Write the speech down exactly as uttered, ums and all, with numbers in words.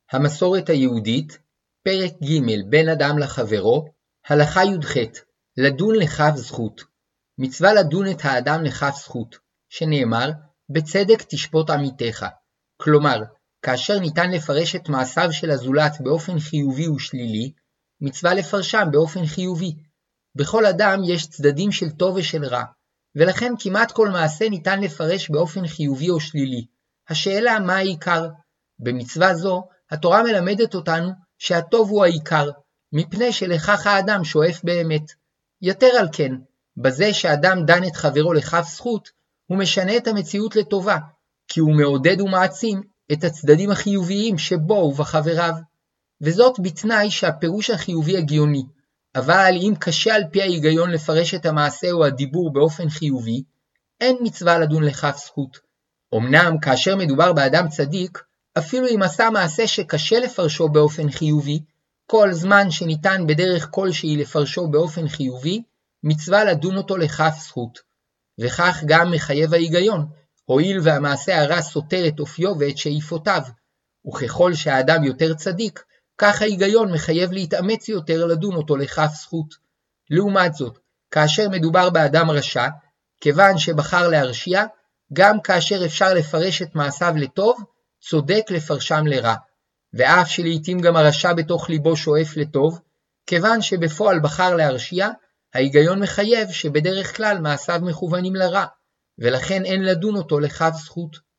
המסורת היהודית, פרק ג' בין אדם לחברו, הלכה י"ח, לדון לכף זכות. מצווה לדון את האדם לכף זכות, שנאמר, בצדק תשפוט עמיתך. כלומר, כאשר ניתן לפרש את מעשיו של הזולת באופן חיובי ושלילי, מצווה לפרשם באופן חיובי. בכל אדם יש צדדים של טוב ושל רע, ולכן כמעט כל מעשה ניתן לפרש באופן חיובי או שלילי. השאלה מה העיקר? במצווה זו, התורה מלמדת אותנו שהטוב הוא העיקר, מפני שלכך האדם שואף באמת. יתר על כן, בזה שאדם דן את חברו לכף זכות, הוא משנה את המציאות לטובה, כי הוא מעודד ומעצים את הצדדים החיוביים שבו ובחבריו. וזאת בתנאי שהפירוש החיובי הגיוני, אבל אם קשה על פי ההיגיון לפרש את המעשה או הדיבור באופן חיובי, אין מצווה לדון לכף זכות. אמנם כאשר מדובר באדם צדיק, אפילו אם עשה מעשה שקשה לפרשו באופן חיובי, כל זמן שניתן בדרך כלשהי לפרשו באופן חיובי, מצווה לדון אותו לכף זכות. וכך גם מחייב ההיגיון, הואיל והמעשה הרע סותר את אופיו ואת שאיפותיו, וככל שהאדם יותר צדיק, כך ההיגיון מחייב להתאמץ יותר לדון אותו לכף זכות. לעומת זאת, כאשר מדובר באדם רשע, כיוון שבחר להרשיע, גם כאשר אפשר לפרש את מעשיו לטוב, צודק לפרשם לרע. ואף שלעיתים גם הרשע בתוך ליבו שואף לטוב, כיוון שבפועל בחר להרשיע, ההיגיון מחייב שבדרך כלל מעשיו מכוונים לרע, ולכן אין לדון אותו לכף זכות.